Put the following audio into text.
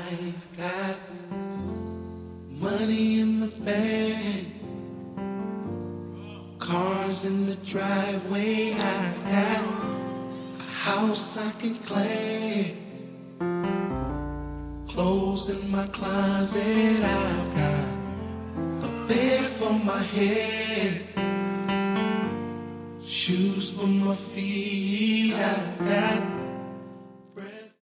I've got money in the bank, cars in the driveway. I've got a house I can claim, clothes in my closet. I've got a bed for my head, shoes for my feet. I've got